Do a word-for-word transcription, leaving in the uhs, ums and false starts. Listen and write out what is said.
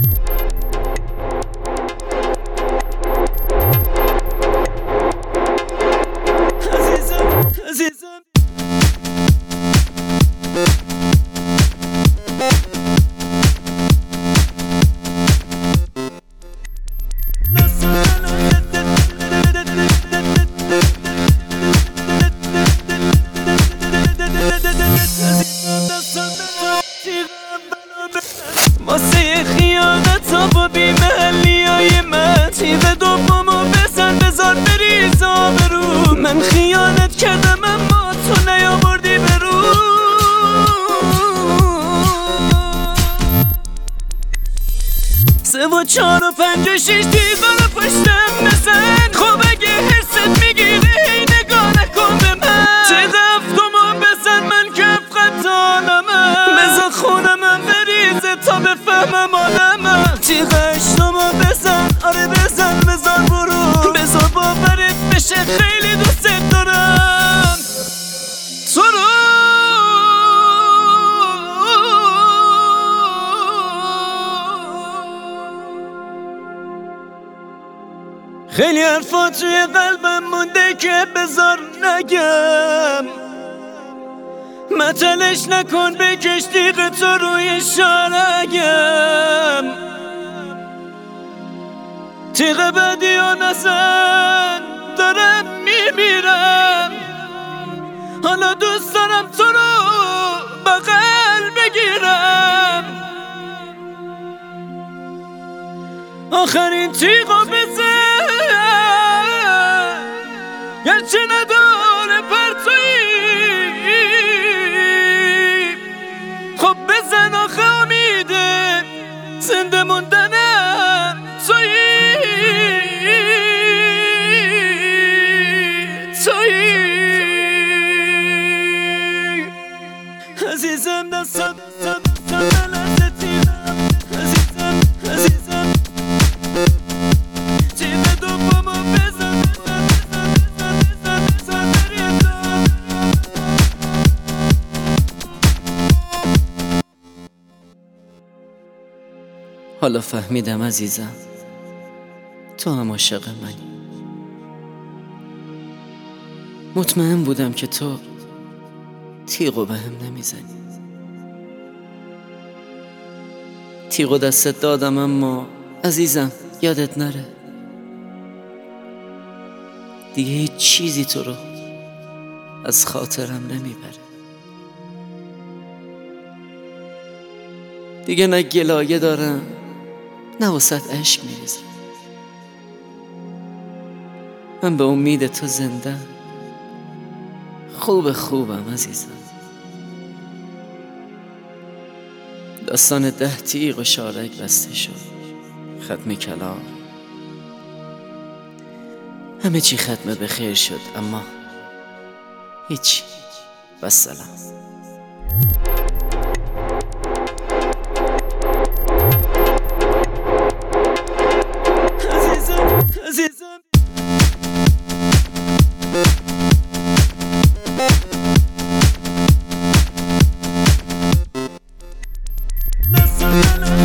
واسه خیانت ها با بیمحلی های من تیغ دومو بزن بذار بریز آبرو. من خیانت کردم اما تو نیاوردی برو. سه و چهار و پنج و شش تیغا رو پشتم بزن. خب اگه حرست میگیره هی نگاه نکن به من. تیغ هفتمو بزن من که افقدانمم. بزن خونمم بریزه تا بفهمم آدمم. تیغ هشتمو بزن آره بزن بزار برو. بزار باورت بشه خیلی دوست دارم تو رو. خیلی حرفا توی قلبم مونده که بذار نگم. متلش نکن بکش تیغ تو روی شارگم. تیغ بدی و نزن دارم میمیرم. حالا دوست دارم تو رو بغل بگیرم. آخرین تیغو بزن گرچه نداره پرتویی. خب بزن آخه امیده زنده موندنم تویی تویی. عزیزم دستم دستم دستم لحظه تیغم. عزیزم عزیزم تیغ دومو بزن بزن بزن بزن بزن بریزم. حالا فهمیدم عزیزم تو هم عاشق منی. مطمئن بودم که تو تیغو به هم نمیزنی. تیغو دستت دادم اما عزیزم یادت نره دیگه هیچ چیزی تو رو از خاطرم نمیبره. دیگه نه گلایه دارم نه واسط عشق میریزم. من به امید تو زنده خوب خوبم عزیزم. داستان ده تیغ و شارک بسته شد. ختم کلام همه چی ختم به خیر شد اما هیچ. والسلام. عزیزم